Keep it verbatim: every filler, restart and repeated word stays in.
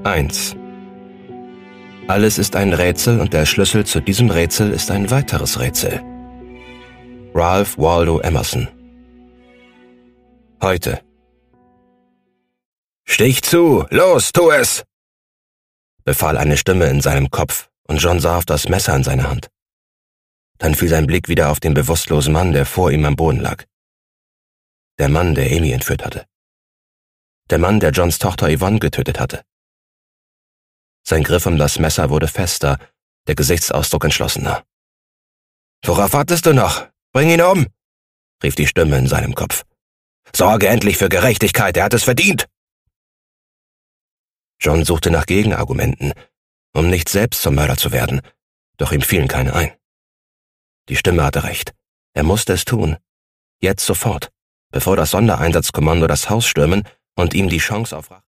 eins. Alles ist ein Rätsel und der Schlüssel zu diesem Rätsel ist ein weiteres Rätsel. Ralph Waldo Emerson. Heute. »Stich zu! Los, tu es!« befahl eine Stimme in seinem Kopf, und John sah auf das Messer in seiner Hand. Dann fiel sein Blick wieder auf den bewusstlosen Mann, der vor ihm am Boden lag. Der Mann, der Amy entführt hatte. Der Mann, der Johns Tochter Yvonne getötet hatte. Sein Griff um das Messer wurde fester, der Gesichtsausdruck entschlossener. »Worauf wartest du noch? Bring ihn um!« rief die Stimme in seinem Kopf. »Sorge endlich für Gerechtigkeit, er hat es verdient!« John suchte nach Gegenargumenten, um nicht selbst zum Mörder zu werden, doch ihm fielen keine ein. Die Stimme hatte recht. Er musste es tun. Jetzt sofort, bevor das Sondereinsatzkommando das Haus stürmen und ihm die Chance auf Rache